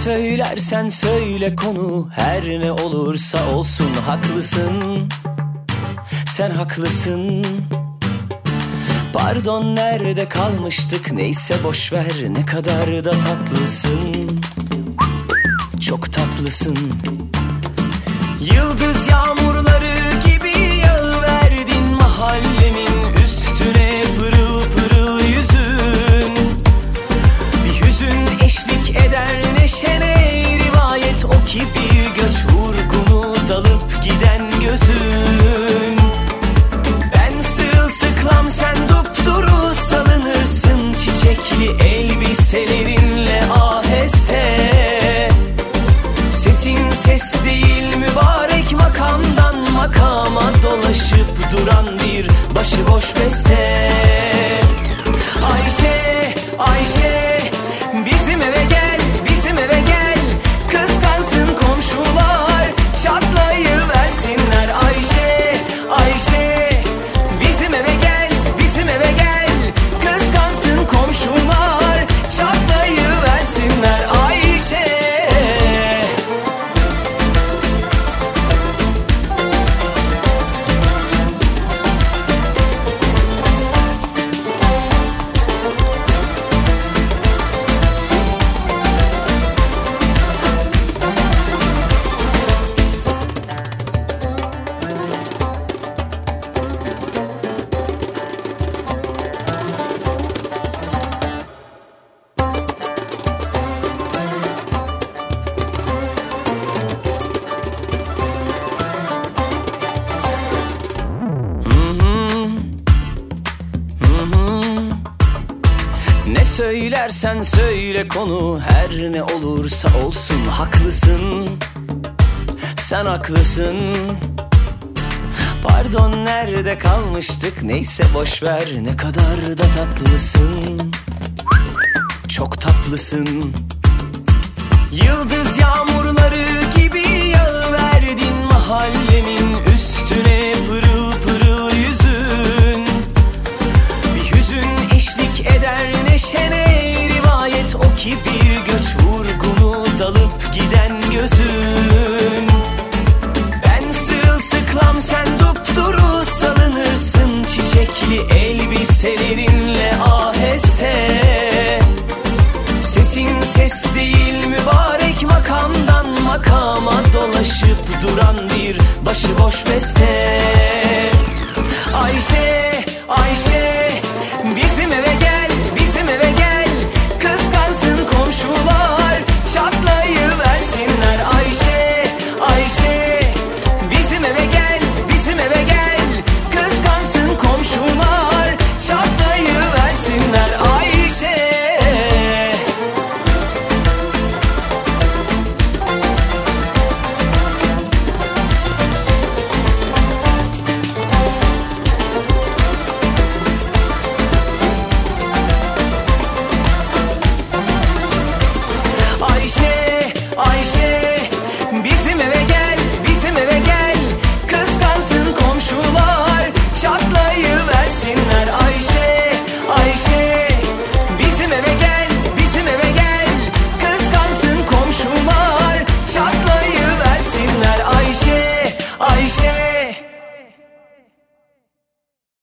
söylersen söyle, konu her ne olursa olsun haklısın. Sen haklısın. Pardon, nerede kalmıştık, neyse boşver, ne kadar da tatlısın. Çok tatlısın. Yıldız yağmurları gibi yağıverdin mahallemin üstüne, pırıl pırıl yüzün. Bir hüzün eşlik eder neşene, rivayet o ki bir göç vurgunu, dalıp giden gözün. Ben sırılsıklam, sen dupduru salınırsın çiçekli elbiselerinle aheste. Sesin ses değil, mübarek makamdan makama dolaşıp duran bir başıboş beste. Ayşe, Ayşe, bizim eve gel, bizim eve gel. Kıskansın komşular, çatlayıversinler. Ayşe, Ayşe, bizim eve gel, bizim eve gel. Kıskansın komşular, çatlayıversinler. Ayşe. Ne söylersen söyle, konu her ne olursa olsun haklısın. Sen haklısın. Pardon, nerede kalmıştık, neyse boşver, ne kadar da tatlısın. Çok tatlısın. Yıldız yağmurları gibi yağıverdin mahallemin üstüne, pırıl pırıl yüzün. Bir hüzün eşlik eder neşene, rivayet o ki bir göç vurgunu, dalıp giden gözün. Ben sırılsıklam, sen dupduru salınırsın çiçekli elbiselerinle aheste. Sesin ses değil, mübarek makamdan makama dolaşıp duran bir başıboş beste. Ayşe, Ayşe, bizim eve